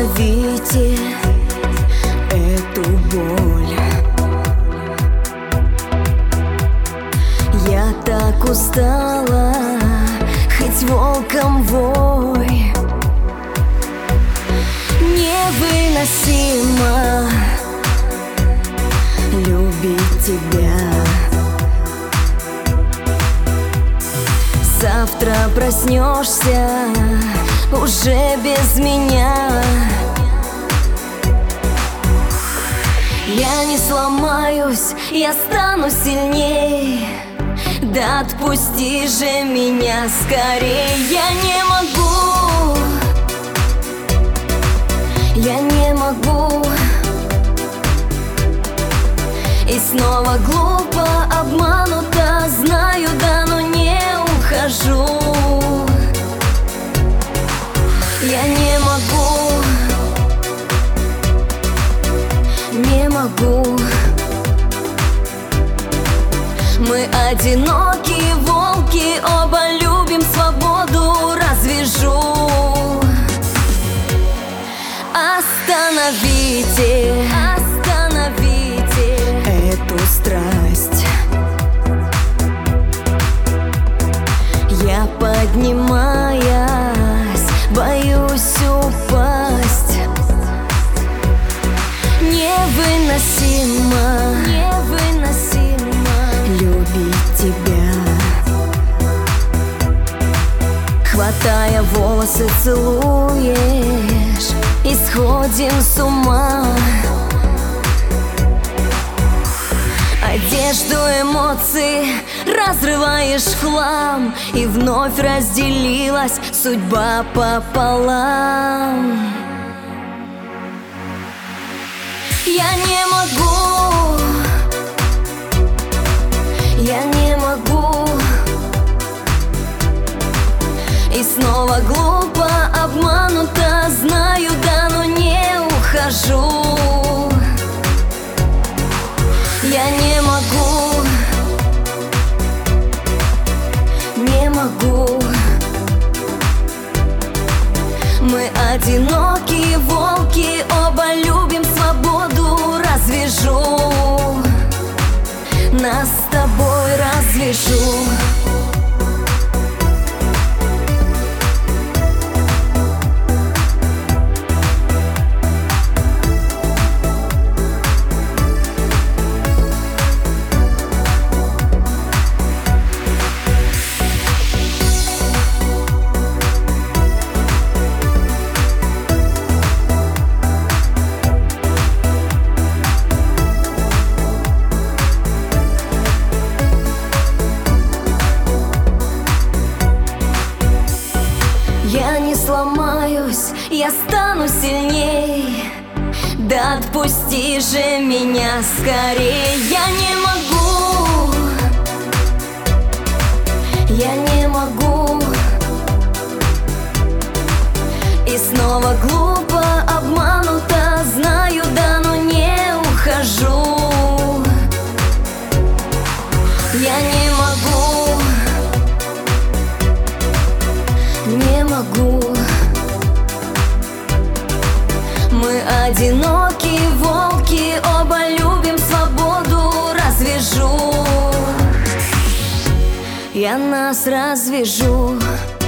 Остановите эту боль. Я так устала, хоть волком вой. Невыносимо любить тебя. Завтра проснешься уже без меня. Я не сломаюсь, я стану сильней. Да отпусти же меня скорее. Я не могу, я не могу. И снова глупо, обманута, знаю, да, но не ухожу. Я не могу, не могу. Мы одинокие волки, оба любим свободу, развяжу. Остановите, остановите эту страсть. Я, поднимаясь, боюсь упасть. Невыносимо, невыносимо любить тебя. Хватая волосы, целуешь, и сходим с ума. Одежду, эмоции разрываешь в хлам, и вновь разделилась судьба пополам. Я не могу, я не могу. И снова глупо, обманута, знаю, да, но не ухожу. Я не могу, не могу. Мы одинокие волки, оба любим свободу, развяжу. Нас с тобой развяжу. Я не сломаюсь, я стану сильней. Да отпусти же меня скорее. Я не могу, я не могу. И снова глупо, обманута, знаю, да, но не ухожу. Я не могу, не могу. Мы одинокие волки, оба любим свободу, развяжу. Я нас развяжу.